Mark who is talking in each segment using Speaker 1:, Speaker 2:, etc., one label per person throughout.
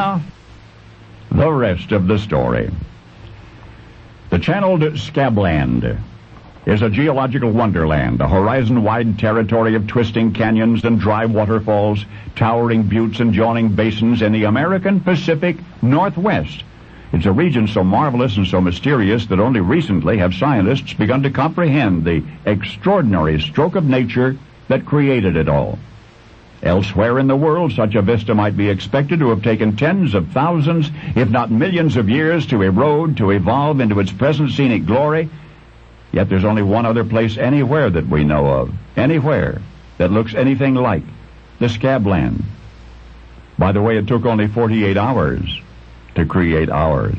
Speaker 1: Now, the rest of the story. The channeled Scabland is a geological wonderland, a horizon-wide territory of twisting canyons and dry waterfalls, towering buttes and yawning basins in the American Pacific Northwest. It's a region so marvelous and so mysterious that only recently have scientists begun to comprehend the extraordinary stroke of nature that created it all. Elsewhere in the world, such a vista might be expected to have taken tens of thousands, if not millions of years to erode, to evolve into its present scenic glory. Yet there's only one other place anywhere that we know of, anywhere, that looks anything like the Scabland. By the way, it took only 48 hours to create ours.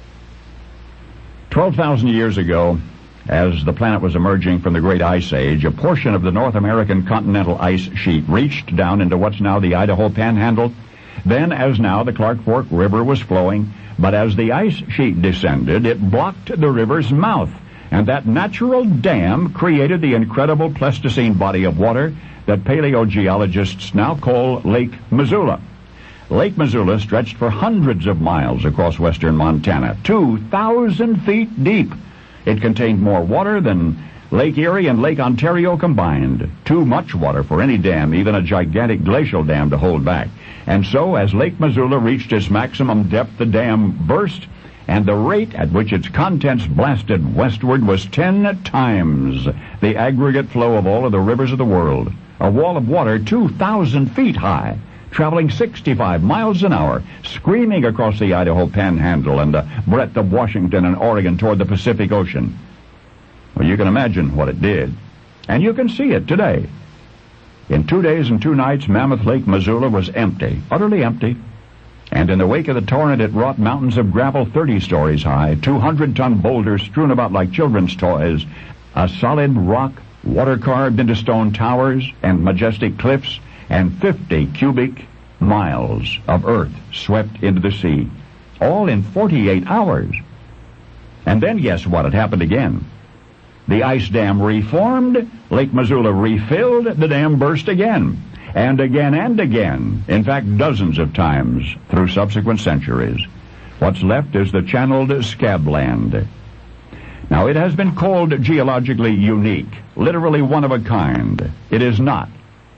Speaker 1: 12,000 years ago, as the planet was emerging from the Great Ice Age, a portion of the North American continental ice sheet reached down into what's now the Idaho Panhandle. Then, as now, the Clark Fork River was flowing, but as the ice sheet descended, it blocked the river's mouth, and that natural dam created the incredible Pleistocene body of water that paleogeologists now call Lake Missoula. Lake Missoula stretched for hundreds of miles across western Montana, 2,000 feet deep. It contained more water than Lake Erie and Lake Ontario combined. Too much water for any dam, even a gigantic glacial dam, to hold back. And so, as Lake Missoula reached its maximum depth, the dam burst, and the rate at which its contents blasted westward was 10 times the aggregate flow of all of the rivers of the world. A wall of water 2,000 feet high, traveling 65 miles an hour, screaming across the Idaho Panhandle and the breadth of Washington and Oregon toward the Pacific Ocean. Well, you can imagine what it did. And you can see it today. In 2 days and 2 nights, Mammoth Lake Missoula was empty, utterly empty. And in the wake of the torrent, it wrought mountains of gravel 30 stories high, 200-ton boulders strewn about like children's toys, a solid rock water-carved into stone towers and majestic cliffs, and 50 cubic miles of earth swept into the sea, all in 48 hours. And then guess what? It happened again. The ice dam reformed, Lake Missoula refilled, the dam burst again. And again and again, in fact dozens of times through subsequent centuries. What's left is the channeled Scabland. Now, it has been called geologically unique, literally one of a kind. It is not.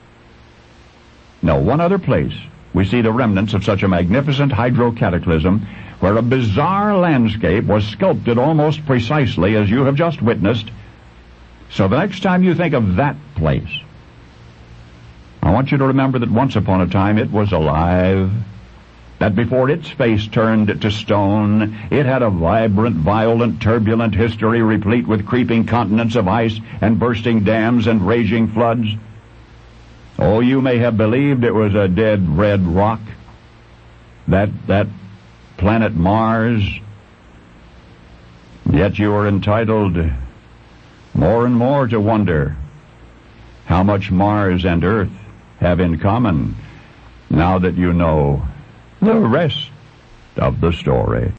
Speaker 1: No one other place we see the remnants of such a magnificent hydrocataclysm where a bizarre landscape was sculpted almost precisely as you have just witnessed. So the next time you think of that place, I want you to remember that once upon a time it was alive, that before its face turned to stone, it had a vibrant, violent, turbulent history replete with creeping continents of ice and bursting dams and raging floods. Oh, you may have believed it was a dead red rock, that planet Mars, yet you are entitled more and more to wonder how much Mars and Earth have in common now that you know the rest of the story.